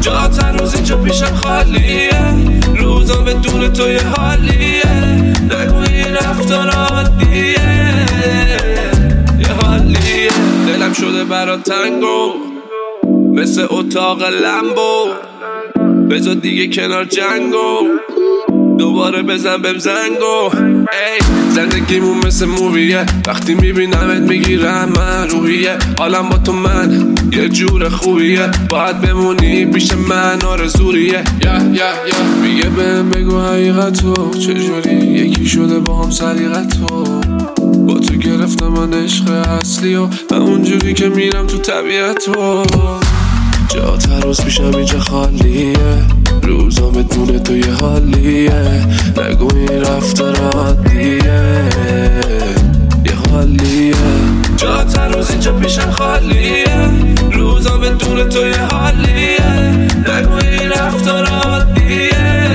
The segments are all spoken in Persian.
جات هنوز اینجا پیشم خالیه، روزا بدون تو یه حالیه، نگو این رفتار عادیه، یه حالیه. دلم شده برا تنگو مثل اتاق لمبو، بذار دیگه کنار جنگو، دوباره بزن بهم زنگو. ای زندگیمون مثل موویه، وقتی میبینمت میگیرم من روحیه، حالم با تو من یه جور خوبیه، باید بمونی پیش من آرزوریه. میگه بهم بگو حقیقتو، چجوری یکی شده با هم سلیقتو، با تو گرفتم من عشق اصلی و اونجوری که میرم تو طبیعتو. جات هر روز پیشم اینجا خالیه، روزا بدون تو یه حالیه، نگو این رفتار عادیه، یه حالیه. جات هر روز اینجا پیشم خالیه، روزا بدون تو یه حالیه، نگو این رفتار عادیه،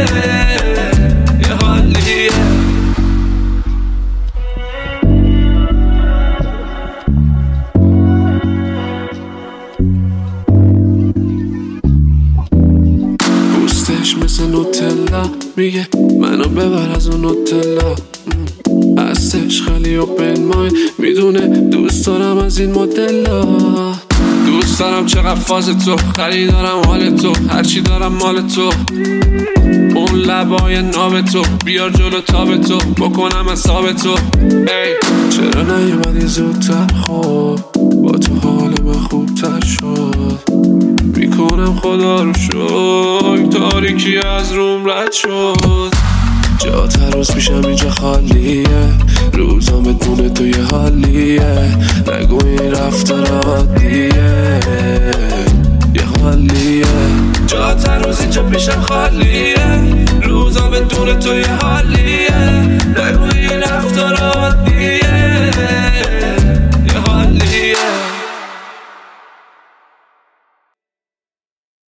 یه حالیه. مثل نوتلا میگه منو ببر از اون نوتلا، هستش خیلی اوپن مایند، میدونه دوست دارم از این مدلا، دوست دارم چقدر فاز تو، خریدارم حال تو، هرچی دارم مال تو، اون لبای ناب تو، بیار جلو تاب تو، بکنم حساب تو. ای چرا نیومدی زودتر، خب با تو حال من خوبتر شد، میکنم خدا رو شکر تاریکی از روم رد شد. جات هر روز پیشم اینجا خالیه، روزا بدون تو یه حالیه، نگو این رفتار عادیه، یه حالیه. جات هر روز اینجا پیشم خالیه،